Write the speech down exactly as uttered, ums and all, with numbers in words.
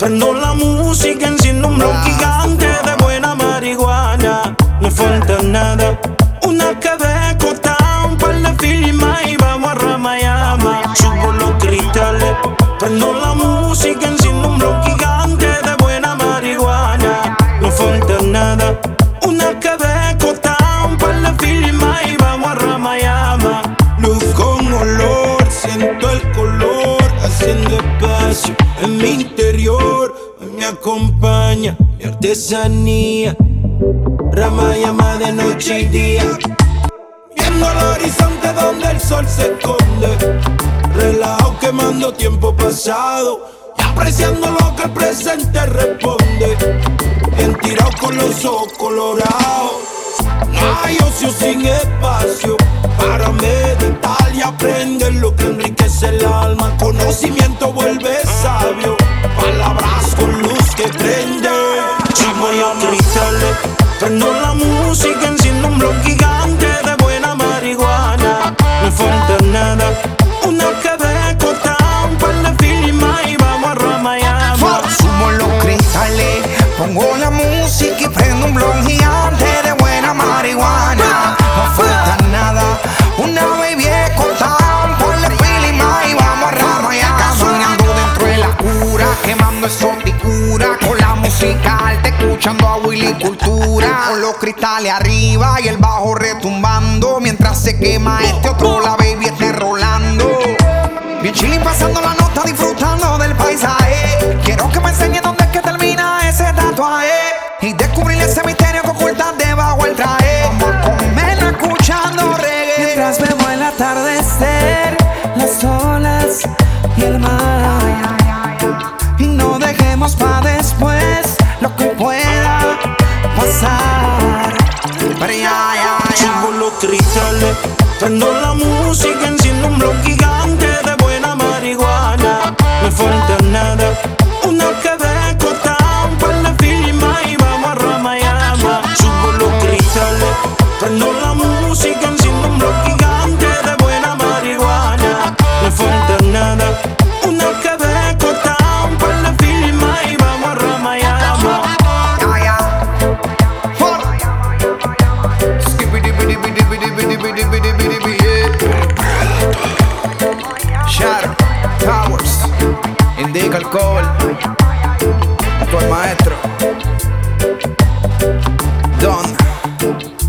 Prendo la música, enciendo un blog gigante de buena marihuana. No falta nada, una Quebeco Town, par de filmas y vamos a Ramayama. Subo los cristales, prendo la música, enciendo un blog gigante de buena marihuana. No falta nada, una Quebeco Town, par de filmas y vamos a Ramayama. Luz con olor, siento el color, haciendo espacio en mi interior. Hoy me acompaña mi artesanía, Ramayama de noche y día. Viendo el horizonte donde el sol se esconde, relajado quemando tiempo pasado y apreciando lo que el presente responde. Bien tirado con los ojos colorados, no hay ocio sin espacio para meditar y aprender lo que enriquece el alma. Conocimiento vuelve sabio, palabras con luz que prende. Chimo y cristales, prendo la música, enciendo un blog gigante de buena marihuana. No falta nada, una Quebeco Town, par de filmas y vamos a Ramayama. Sumo los cristales, pongo la música y prendo un blog gigante de buena marihuana. No falta nada, una baby Town, por la filima y vamos a Ramayama. Soñando dentro de la cura, quemando exoticura, con la música alta, escuchando a Willy Cultura. Con los cristales arriba y el bajo retumbando, mientras se quema este otro, la baby esté rolando. Bien chilling, pasando la nota, disfrutando del paisaje. Quiero que me enseñe dónde es que termina ese tatuaje y descubrir ese misterio que oculta debajo el traje. Vamos a comer escuchando reggae, mientras vemos el atardecer, las olas y el mar. Y no dejemos pa' después lo que pueda pasar. Pero ya, ya, ya. Subo los cristales, prendo la música, enciendo un blog gigante de buena marihuana. No falta nada, una Quebeco Town, par de filmas y vamos a Ramayama. Subo los cristales, prendo la música, enciendo un blog gigante de buena marihuana. No falta nada, una Quebeco Town, par de filmas y vamos a Ramayama. Ya, ya. For. Skippity-bitty-bitty-bitty-bitty-bitty-bitty-bitty, yeah. Shadow Towers, indica alcohol, junto al maestro Don.